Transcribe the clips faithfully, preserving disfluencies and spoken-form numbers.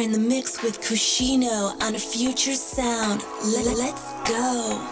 in the mix with Kushino on a Future Sound. L- let's go.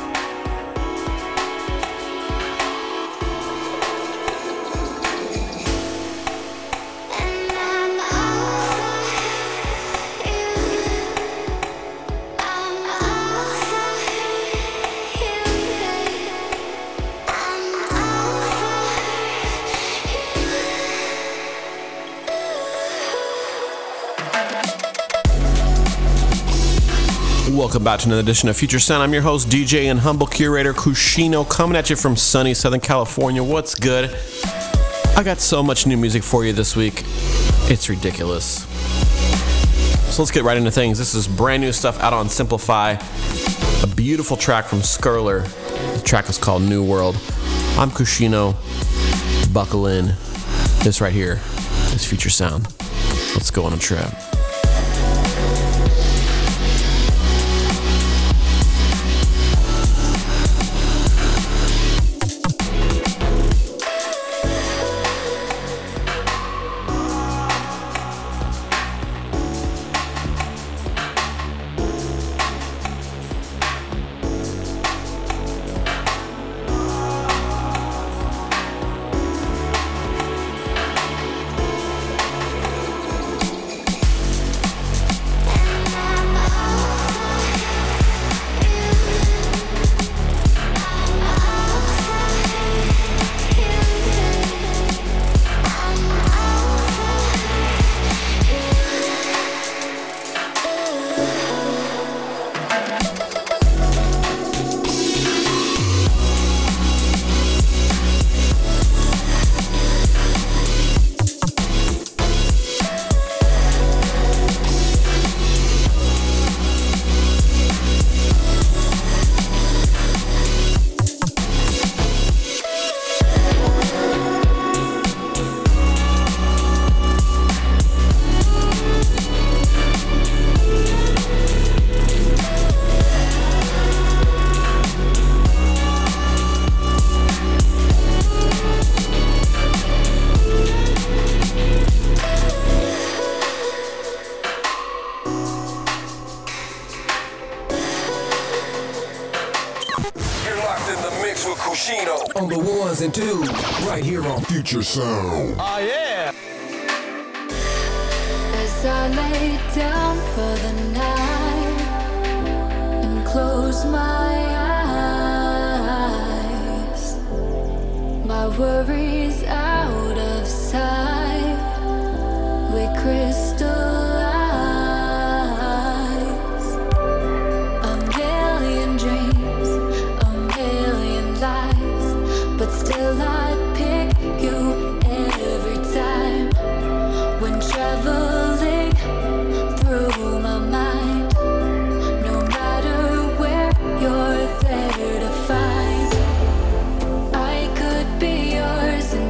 Welcome back to another edition of Future Sound. I'm your host, D J and humble curator Kushino, coming at you from sunny Southern California. What's good? I got so much new music for you this week. It's ridiculous. So let's get right into things. This is brand new stuff out on Simplify. A beautiful track from Skurler. The track is called New World. I'm Kushino. Buckle in. This right here is Future Sound. Let's go on a trip. On the ones and twos, right here on Future Sound. Oh, yeah. As I lay down for the night and close my eyes, my worries out of sight, we crystallize. A million dreams, a million lies, but still I pick you every time when traveling through my mind. No matter where you're there to find, I could be yours and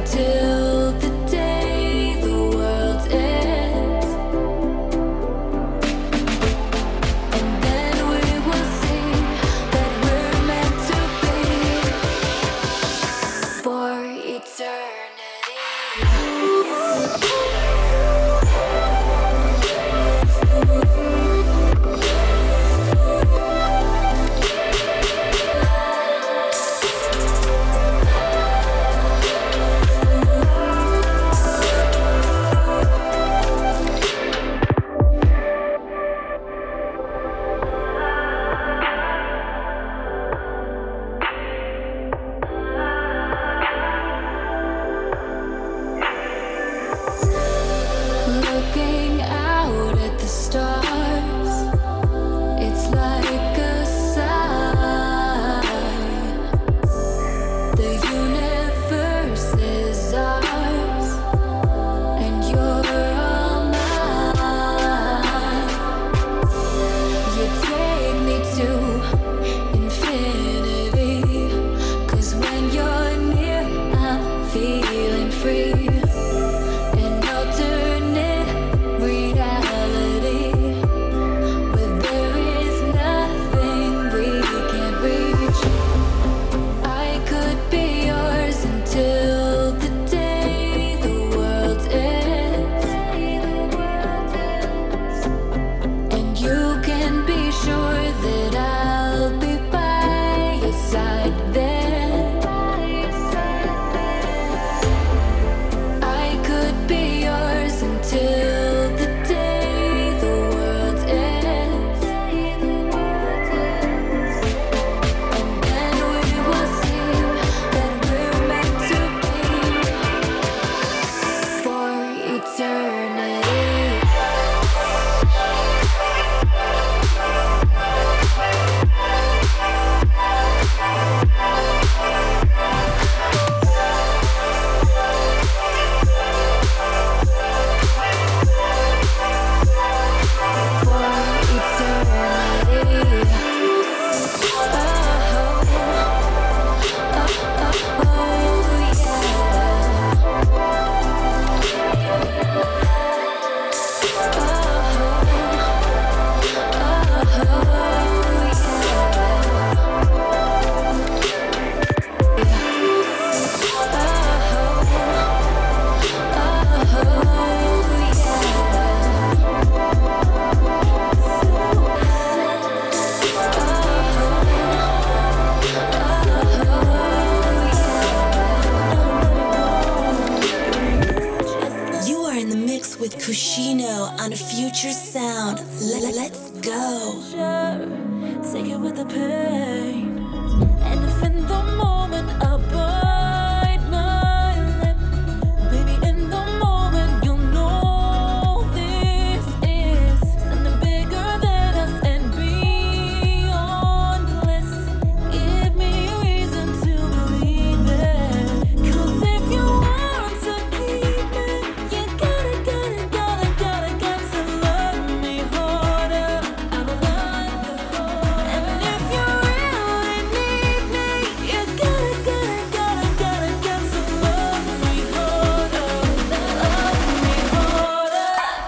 on Future Sound. L- let's go. Take it with the pain. And if in the moment I bite my lip, baby, in the moment you'll know this is something bigger than us and beyond bliss. Give me a reason to believe it. 'Cause if you want to keep it, you gotta, gotta, gotta, gotta, got to love me harder. I'ma love you harder. And if you really need me, you gotta, gotta, gotta, gotta, got to love me harder. Love me harder.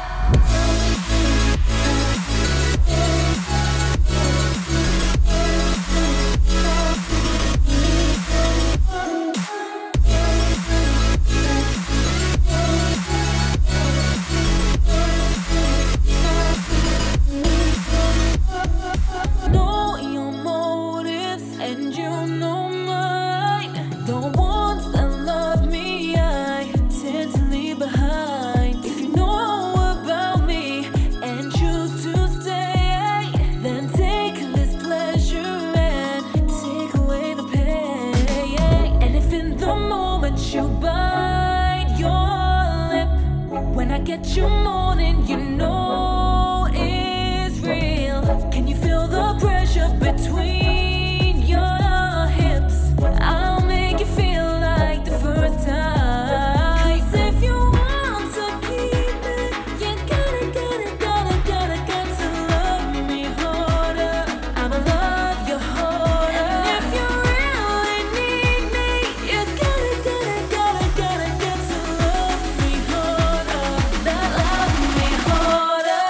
Know your motives and you know mine. The ones that love me, I tend to leave behind. If you know about me and choose to stay, then take this pleasure and take away the pain. And if in the moment you bite your lip, when I get you moaning, you know it's real. Can you feel the pressure between your hips? I'll make you feel like the first time. 'Cause if you want to keep it, you gotta, gotta, gotta, gotta, got to love me harder. I'ma love you harder. And if you really need me, you gotta, gotta, gotta, gotta, got to love me harder. Love me harder.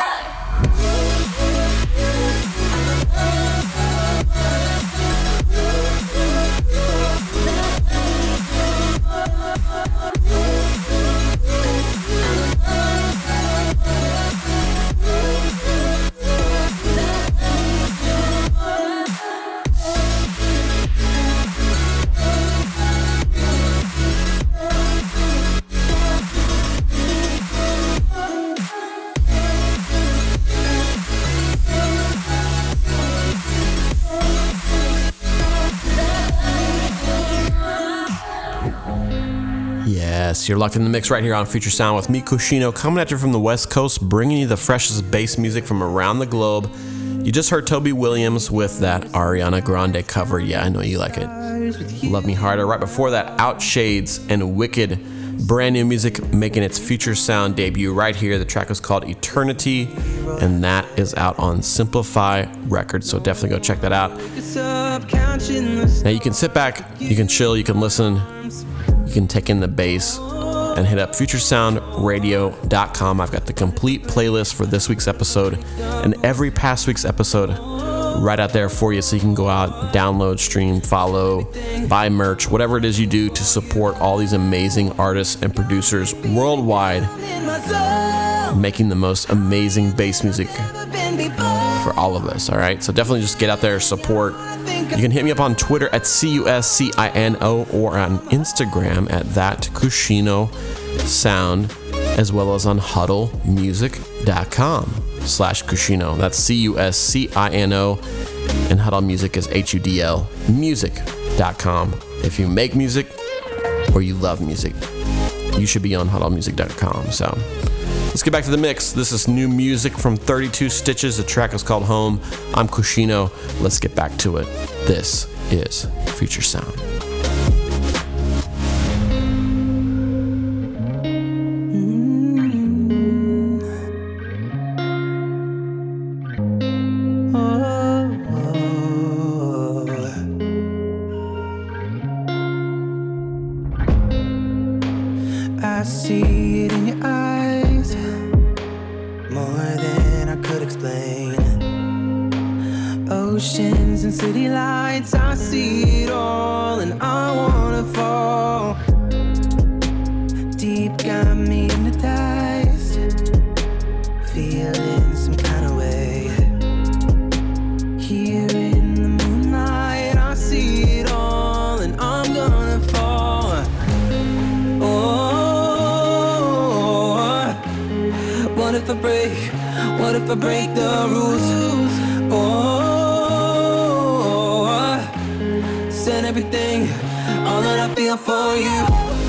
Yes, you're locked in the mix right here on Future Sound with me, Kushino, coming at you from the West Coast, bringing you the freshest bass music from around the globe. You just heard Toby Williams with that Ariana Grande cover. Yeah, I know you like it. Love Me Harder. Right before that, Outshades and Wicked. Brand new music making its Future Sound debut right here. The track is called Eternity, and that is out on Simplify Records, so definitely go check that out. Now you can sit back, you can chill, you can listen, you can take in the bass, and hit up future sound radio dot com. I've got the complete playlist for this week's episode and every past week's episode right out there for you, so you can go out, download, stream, follow, buy merch, whatever it is you do to support all these amazing artists and producers worldwide making the most amazing bass music for all of us. All right, so definitely just get out there, support. You can hit me up on Twitter at C U S C I N O or on Instagram at that Kushino Sound, as well as on huddle music dot com slash Kushino. That's C U S C I N O, and Huddle Music is H U D L music dot com. If you make music or you love music, you should be on huddle music dot com. So let's get back to the mix. This is new music from thirty-two Stitches. The track is called Home. I'm Kushino. Let's get back to it. This is Future Sound. I see it in your eyes, more than I could explain. Oceans and city lights, I see it all, and I wanna fall. Deep got me hypnotized, feeling some kind of way. Here in the moonlight, I see it all, and I'm gonna fall. Oh, what if I break? What if I break the rules? Oh, I send everything, all that I feel for you.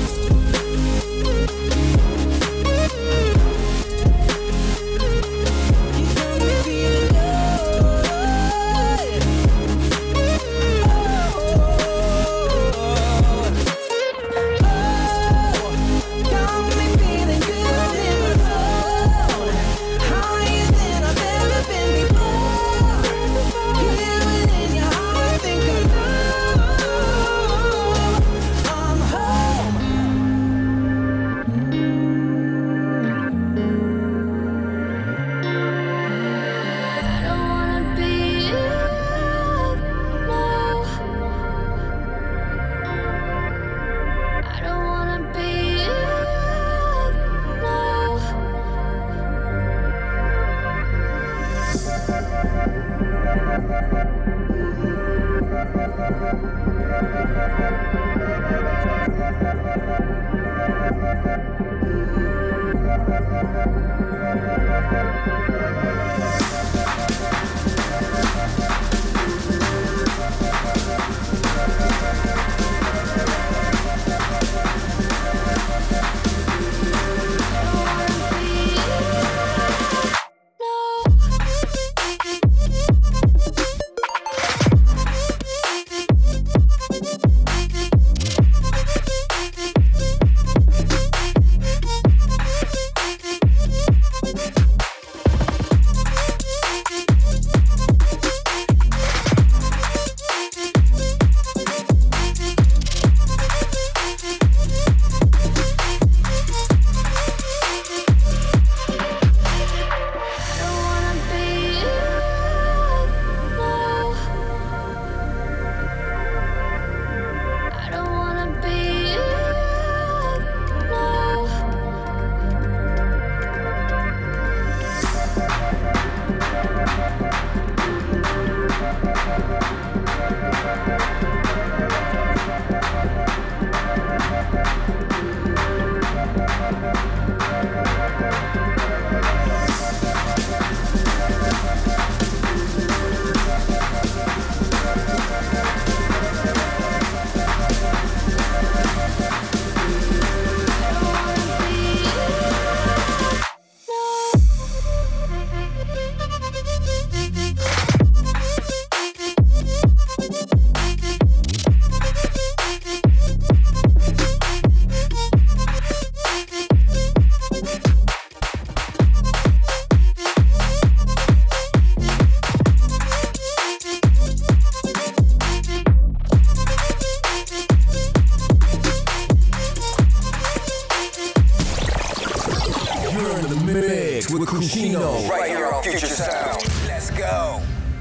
With Kushino, right here on Future Sound. Let's go.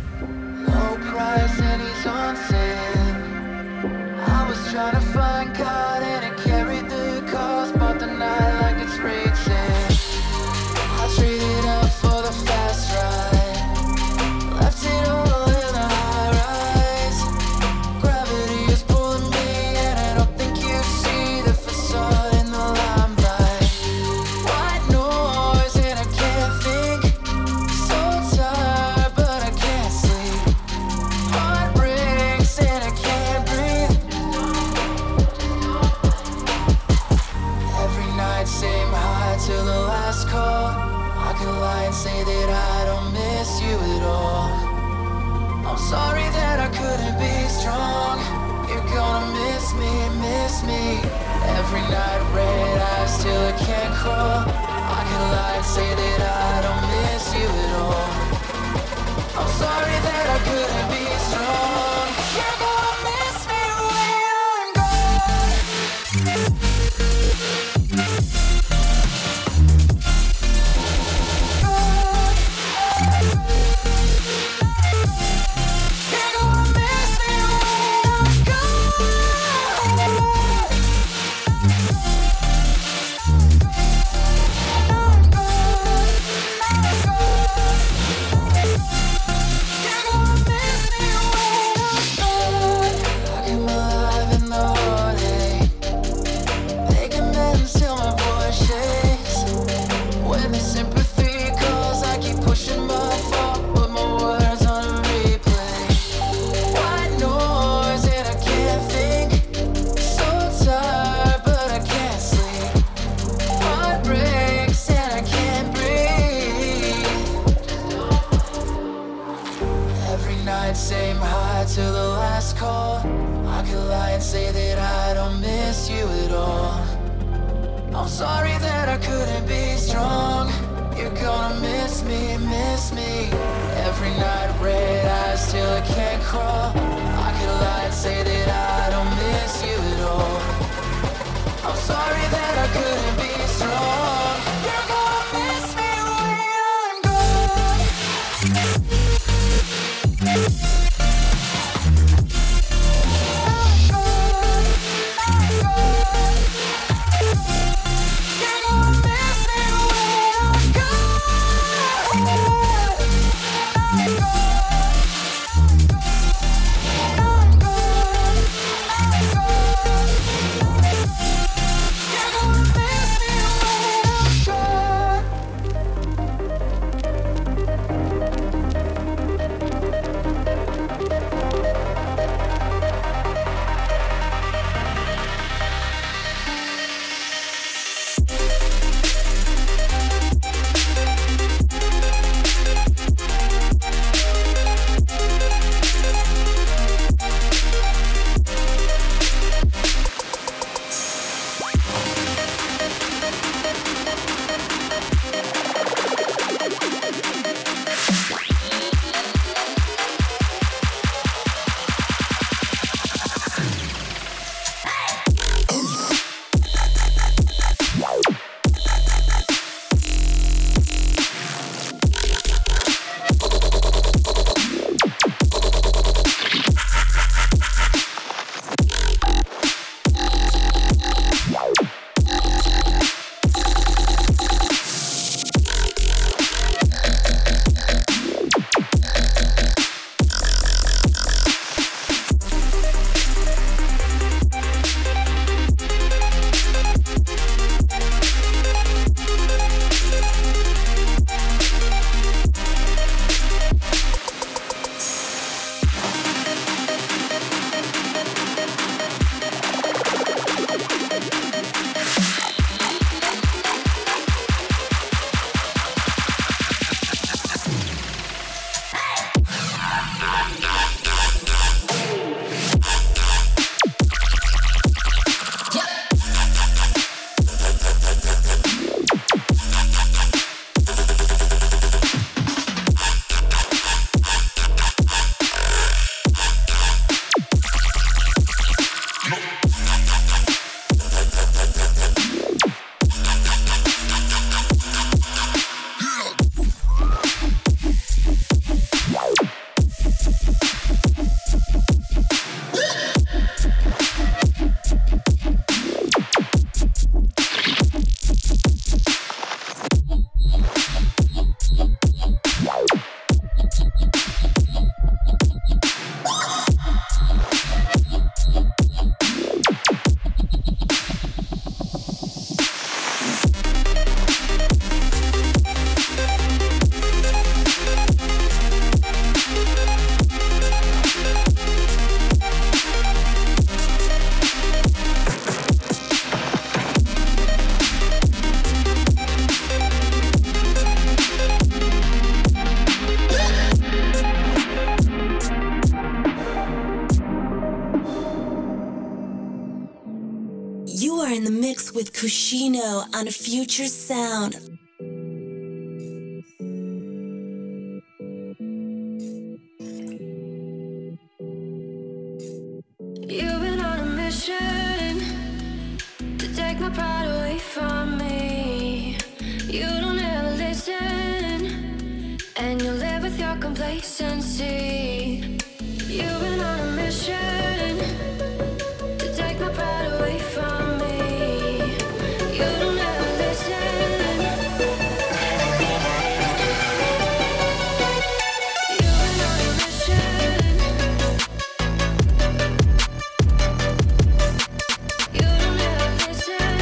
Low price and he's on sale. I was trying to find God and it carried the cost, bought the night like it's racing. I traded up for the fast ride, left it all in the high rise. Gravity is pulling me and I don't think you see the facade in the limelight. White noise and I can't think, so tired but I can't sleep. Heart breaks and I can't breathe. say that I don't miss you at all. I'm sorry that I couldn't be strong. You're gonna miss me, miss me. Every night red eyes till I can't crawl. I could lie and say that I don't miss you at all. I'm sorry that I couldn't be strong. You're gonna miss me when I'm gone. I'm gone, I'm gone. You're gonna miss me when I'm gone. I'm gone, I'm gone. I'm gone, I'm gone. You're gonna miss me when I'm gone. You are in the mix with Kushino on Future Sound. You've been on a mission to take my pride away from me. You don't ever listen, and you live with your complacency. You've been on a mission to take my pride away from me. You don't ever listen. You've been on a mission. You don't ever listen.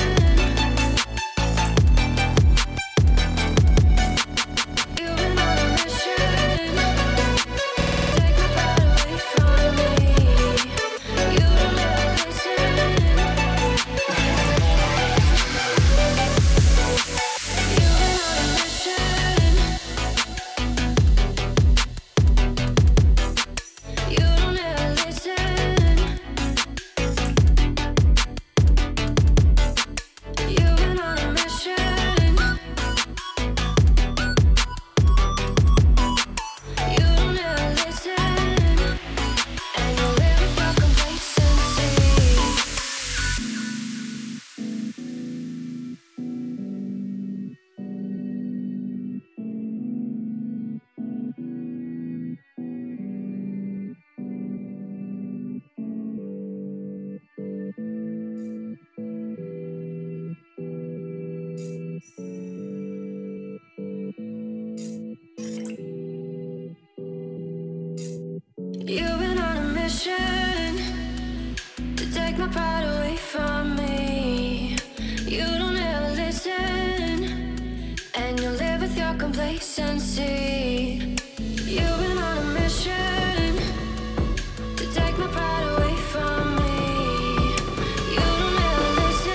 You've been on a mission. Take my pride away from me. You don't ever listen, and you live with your complacency. You've been on a mission to take my pride away from me. You don't ever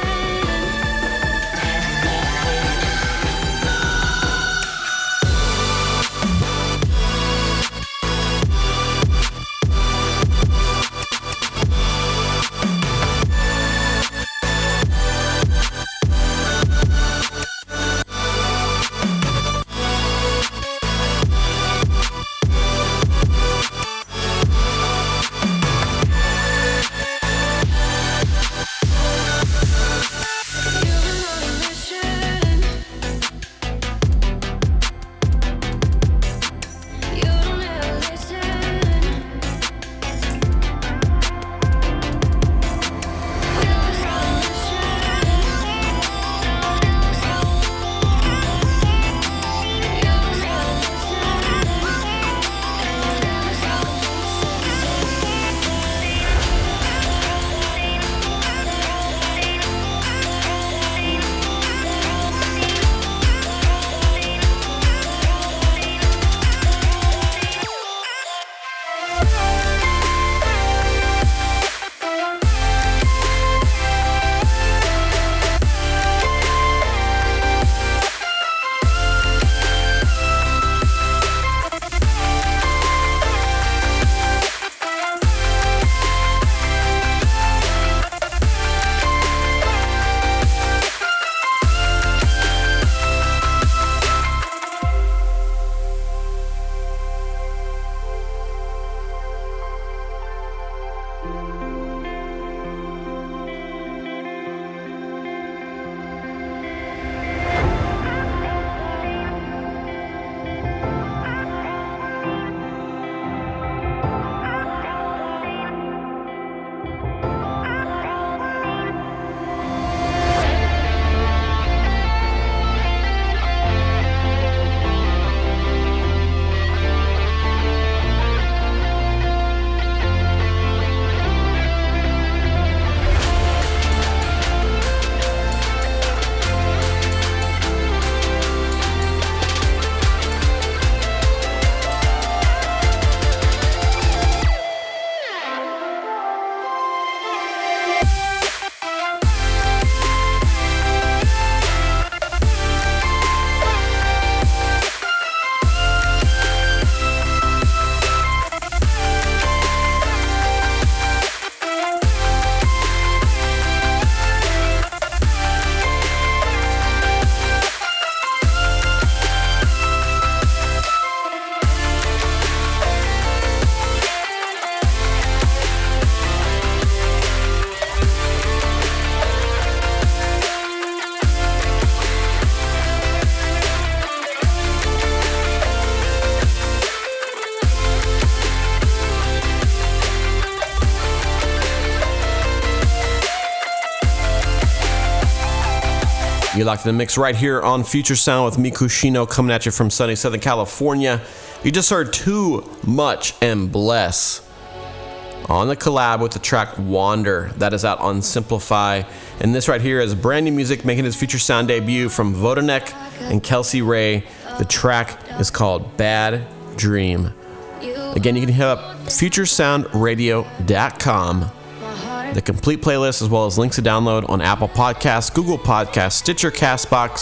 You locked in the mix right here on Future Sound with me, Kushino, coming at you from sunny Southern California. You just heard Too Much and Bless on the collab with the track Wander. That is out on Simplify. And this right here is brand new music making its Future Sound debut from Vodanek and Kelsey Ray. The track is called Bad Dream. Again, you can hit up future sound radio dot com. The complete playlist, as well as links to download on Apple Podcasts, Google Podcasts, Stitcher, Castbox,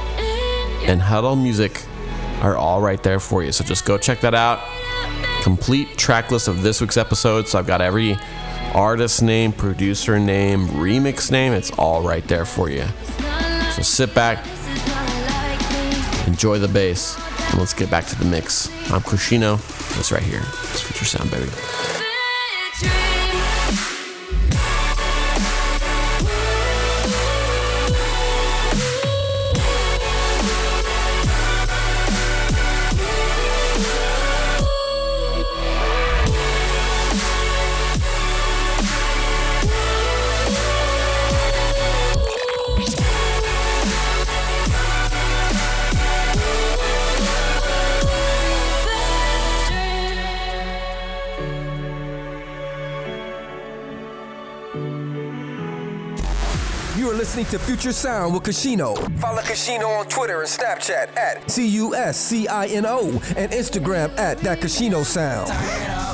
and Huddle Music are all right there for you. So just go check that out. Complete track list of this week's episode. So I've got every artist name, producer name, remix name. It's all right there for you. So sit back, enjoy the bass, and let's get back to the mix. I'm Kushino. That's right here. It's Future Sound, baby. You are listening to Future Sound with Cuscino. Follow Cuscino on Twitter and Snapchat at C U S C I N O and Instagram at That Cuscino Sound.